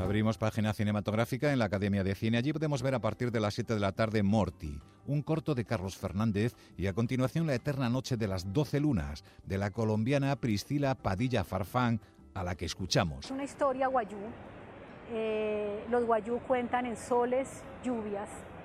Abrimos página cinematográfica en la Academia de Cine. Allí podemos ver a partir de las 7 de la tarde Morty, un corto de Carlos Fernández, y a continuación La eterna noche de las 12 lunas, de la colombiana Priscila Padilla Farfán, a la que escuchamos. Es una historia guayú. Los guayú cuentan en soles, lluvias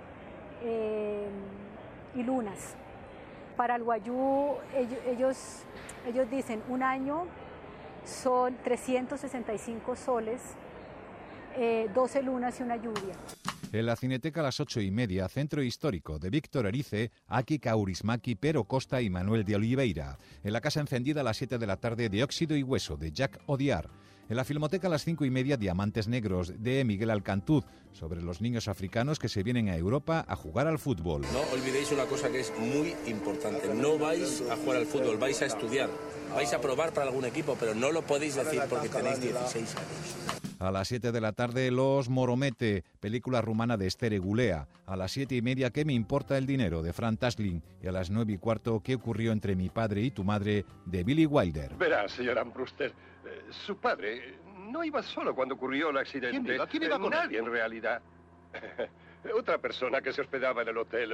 y lunas. Para el guayú, ellos dicen un año son 365 soles, 12 lunas y una lluvia. En la Cineteca a las 8:30, Centro Histórico de Víctor Erice, Aki Kaurismäki, Pero Costa y Manuel de Oliveira. En la Casa Encendida a las 7 de la tarde, De óxido y hueso, de Jacques Audiard. En la Filmoteca a las 5:30, Diamantes negros, de Miguel Alcantuz, sobre los niños africanos que se vienen a Europa a jugar al fútbol. No olvidéis una cosa que es muy importante: no vais a jugar al fútbol, vais a estudiar. Vais a probar para algún equipo, pero no lo podéis decir porque tenéis 16 años. A las 7 de la tarde, Los Moromete, película rumana de Esther Egulea. A las 7:30, ¿Qué me importa el dinero?, de Fran Tasling. Y a las 9:15, ¿Qué ocurrió entre mi padre y tu madre?, de Billy Wilder. Verá, señora Brewster, su padre no iba solo cuando ocurrió el accidente. ¿Quién iba con nadie en realidad. Otra persona que se hospedaba en el hotel.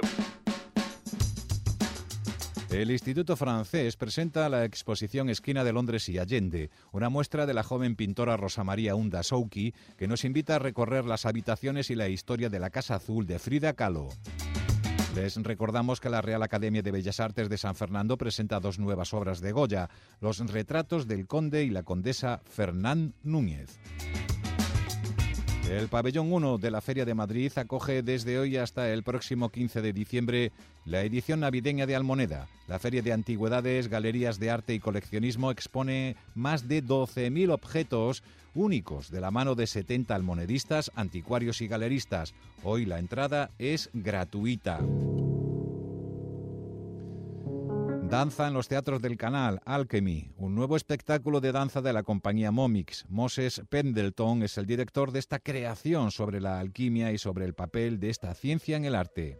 El Instituto Francés presenta la exposición Esquina de Londres y Allende, una muestra de la joven pintora Rosa María Hunda Souki, que nos invita a recorrer las habitaciones y la historia de la Casa Azul de Frida Kahlo. Les recordamos que la Real Academia de Bellas Artes de San Fernando presenta 2 nuevas obras de Goya, los retratos del conde y la condesa Fernán Núñez. El Pabellón 1 de la Feria de Madrid acoge desde hoy hasta el próximo 15 de diciembre la edición navideña de Almoneda. La Feria de Antigüedades, Galerías de Arte y Coleccionismo expone más de 12.000 objetos únicos de la mano de 70 almonedistas, anticuarios y galeristas. Hoy la entrada es gratuita. Danza en los teatros del Canal, Alchemy, un nuevo espectáculo de danza de la compañía Momix. Moses Pendleton es el director de esta creación sobre la alquimia y sobre el papel de esta ciencia en el arte.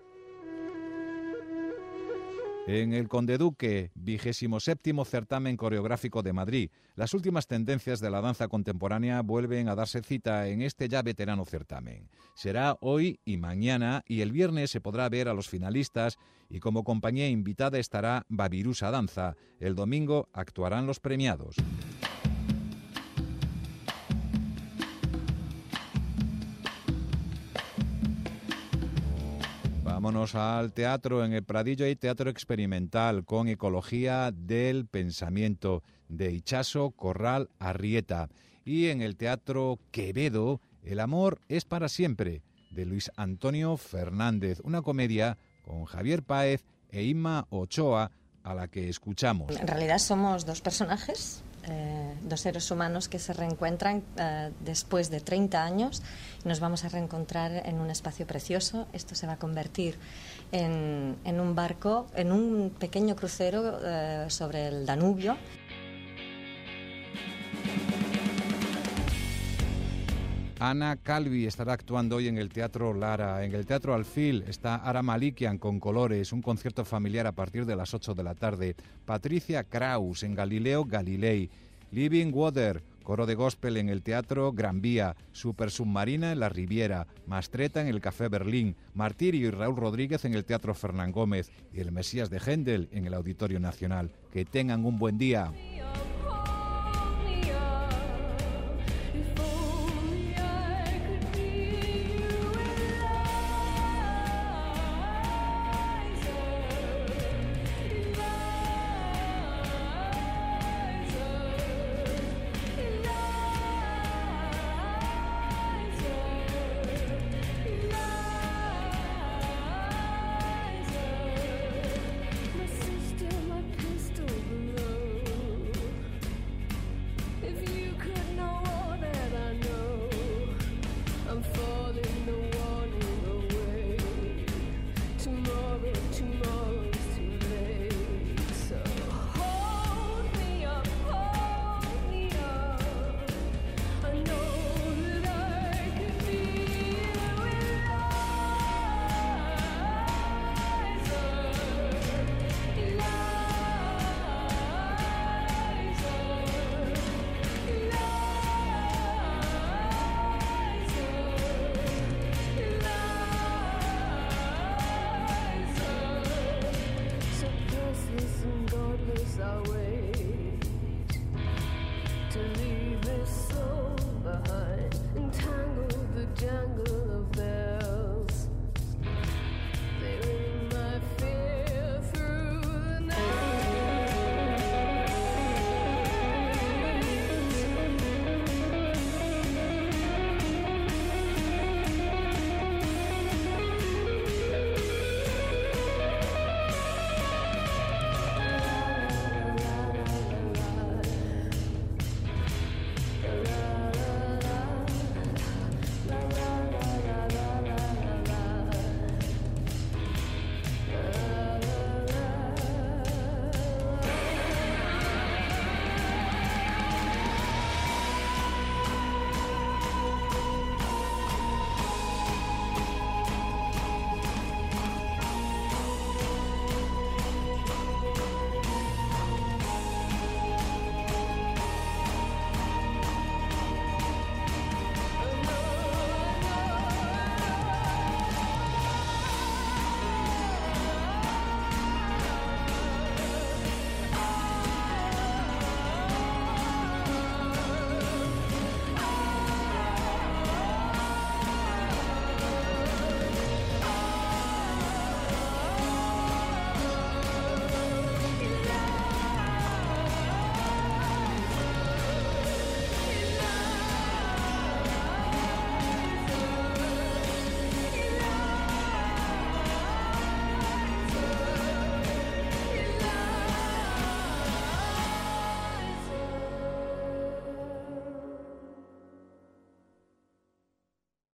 En el Conde Duque, 27º certamen coreográfico de Madrid, las últimas tendencias de la danza contemporánea vuelven a darse cita en este ya veterano certamen. Será hoy y mañana, y el viernes se podrá ver a los finalistas y como compañía invitada estará Babirusa Danza. El domingo actuarán los premiados. Vámonos al teatro. En el Pradillo hay teatro experimental con Ecología del Pensamiento, de Itxaso Corral Arrieta. Y en el Teatro Quevedo, El amor es para siempre, de Luis Antonio Fernández. Una comedia con Javier Páez e Inma Ochoa, a la que escuchamos. En realidad somos 2 personajes, 2 seres humanos que se reencuentran después de 30 años. Nos vamos a reencontrar en un espacio precioso. Esto se va a convertir en un barco, en un pequeño crucero sobre el Danubio. Ana Calvi estará actuando hoy en el Teatro Lara. En el Teatro Alfil está Ara Malikian con Colores, un concierto familiar a partir de las 8 de la tarde. Patricia Kraus en Galileo Galilei. Living Water, coro de gospel en el Teatro Gran Vía. Super Submarina en la Riviera. Mastreta en el Café Berlín. Martirio y Raúl Rodríguez en el Teatro Fernán Gómez. Y El Mesías de Händel en el Auditorio Nacional. Que tengan un buen día.